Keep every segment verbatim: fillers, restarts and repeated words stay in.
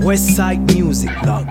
Westside Music Blog.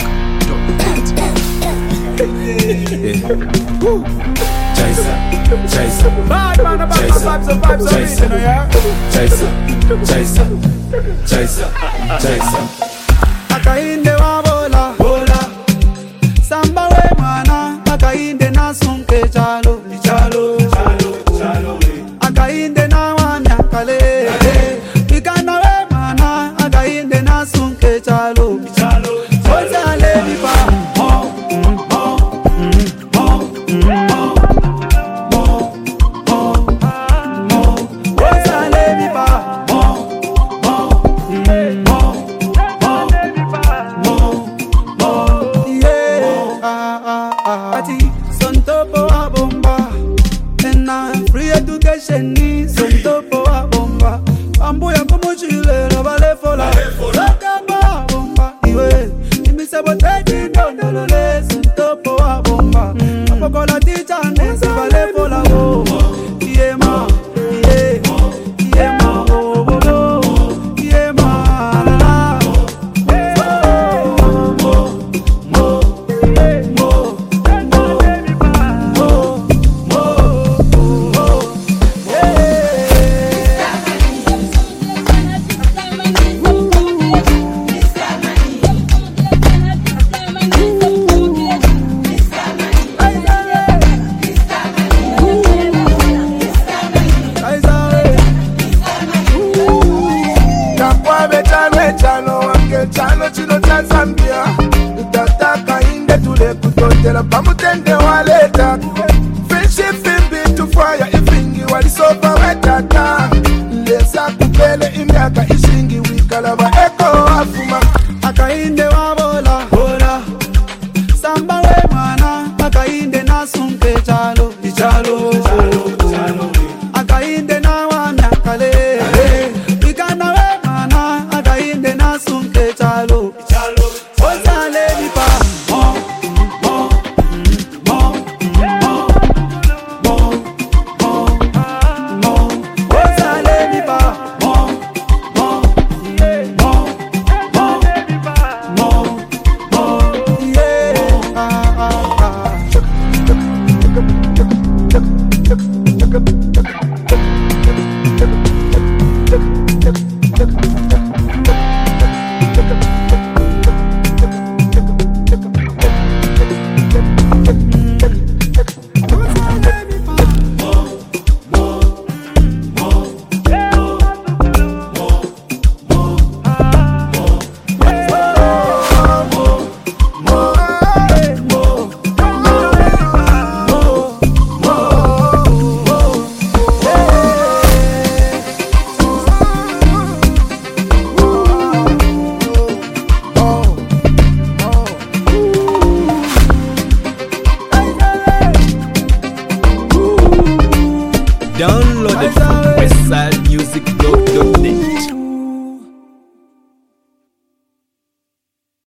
Chaser, chaser, Bad man about the vibes and vibes of it, you know, yeah? chaser, chaser, chaser, chaser. Akainde wa bola Bola, samba we mwana akainde na sunke chalo chalo, chalo, chalo, we. akainde na wa myakale ikana we mwana akainde na sunke chalo Chalo, ozale bipa mo, mo, mo, mo, mo, ozale bipa mo, mo, mo, yeah ah ah ah ati sontopo wa bomba ena free education ni sontopo wa bomba ambuya kumuchile no vale fola Sokamba bomba iwe imisaboteji ndondolole sontopo wa bomba apoko la ticha nese vale fola wo iye ma iye iye ma wo wo wo iye ma la la chano chino cha Zambia utataka inde tule kutotela pamutende waleta fishi fimbi tufaya ifingi walisopa wetata lesa kupele imyaka ishingi wikalaba eko afuma akainde wa bola bola, samba we mwana akainde na sunke chalo chalo, chalo, chalo, we. akainde na wa myakale ikana we mwana akainde na sunke chalo Chalo, ozale bipa mo, mo, mo, mo, mo, mo, mo, ozale bipa mo, mo, mo, mo, mo, mo. yeah ah ah ah Download it from Westside Music Blog dot net.